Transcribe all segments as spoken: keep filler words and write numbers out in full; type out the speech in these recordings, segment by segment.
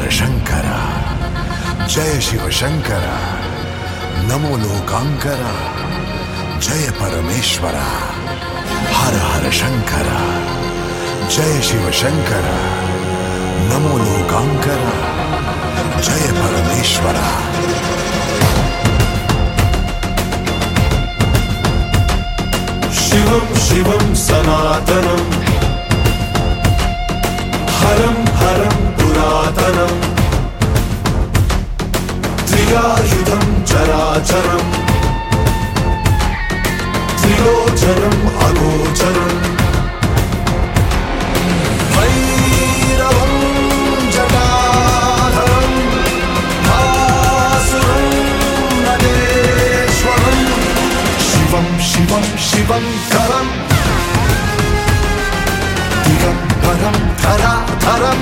हर शंकर जय शिव शंकर नमो लोकांकर जय परमेश्वर हर हर शंकर जय शिव शंकर नमो लोकांकर जय परमेश्वर शिवं शिवं सनातनं हरं हरं पुरातनं त्रियायुधं चराचरं त्रिलोचनम् अगोचरम् भैरवं जटाधरं भासुरं नटेश्वरं शिवं शिवं शिवं करं दिगम्बरं धराधरं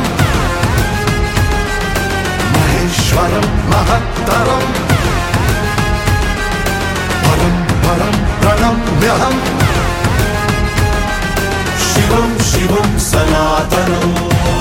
महेश्वरं महत्तरं परं परं प्रणम्यहम् शिवं शिवं सनातनं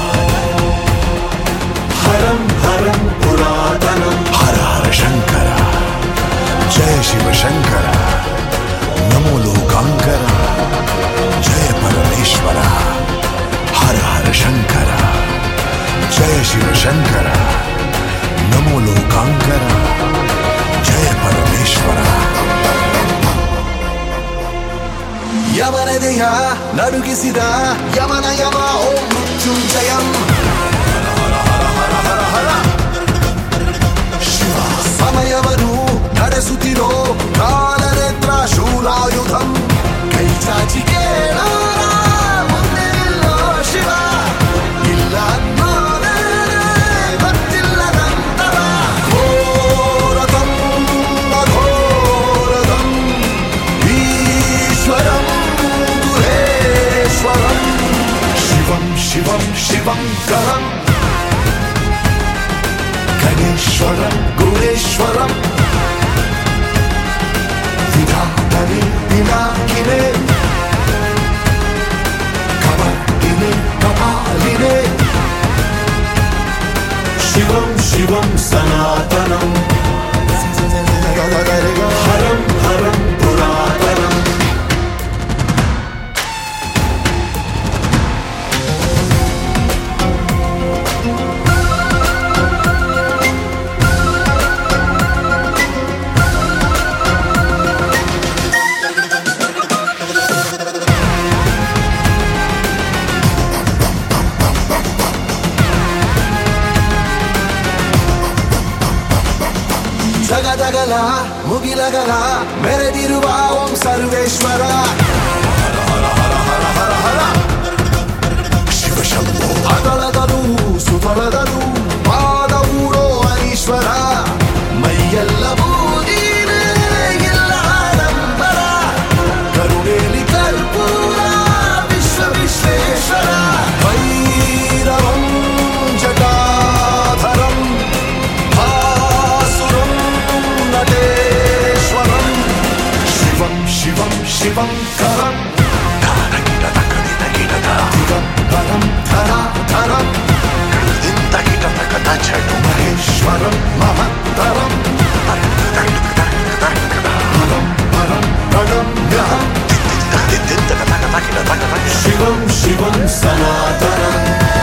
हरं हरं पुरातनं हर हर शंकर जय शिव शंकर नमो लोकांकर जय परमेश्वर हर हर शंकर जय शिव शंकर नमो लोकांकर जय परमेश्वर ಯಮನದೆಯ ನಡುಗಿಸಿದ ಯಮನ ಯಮ ಓಂ ಮೃತ್ಯುಂಜಯಂ ಶಿವ ಸಮಯವನ್ನು ನಡೆಸುತ್ತಿರೋ ಕಾಲನೇತ್ರ ಶೂಲಾಯುಧಂ ಕೈ ಚಾಚಿ ಕೇಳೋಣ ಮುಂದೆ ನಿಲ್ಲೋ ಶಿವ ಇಲ್ಲ ಅನ್ನೋದೇ ಗೊತ್ತಿಲ್ಲದಂತರ ಘೋರತಂ ಅಘೋರತಂ ಈಶ್ವರಂ शिवं शिवं शिवं करं गणेश्वरं गुणेश्वरं विधातरे विनाकिने कमर्दिने कपालिने शिवं शिवं सनातनं हरं हरं पुरातनं ಜಗದಗಲ ಮುಗಿಲಗಲ ಮೆರೆದಿರುವ ಓಂ ಸರ್ವೇಶ್ವರ ಶಿವ ಶಂಭೋ ಅಗಲದನು ಸುತಳದನು ಪಾದವೂರೋ ಅನೀಶ್ವರ ಮೈಯೆಲ್ಲ ಬೂದಿನೇ ಇಲ್ಲ ಆಡಂಬರ ಕರುಣೇಲಿ ಕರ್ಪೂರ ವಿಶ್ವ ವಿಶ್ವೇಶ್ವರ ಭೈರವಂ ಜಟಾಧರಂ शिवं शिवं करं दिगम्बरं धराधरं महेश्वरं महत्तरं परं परं प्रणम्यहम् शिवं शिवं सनातनम्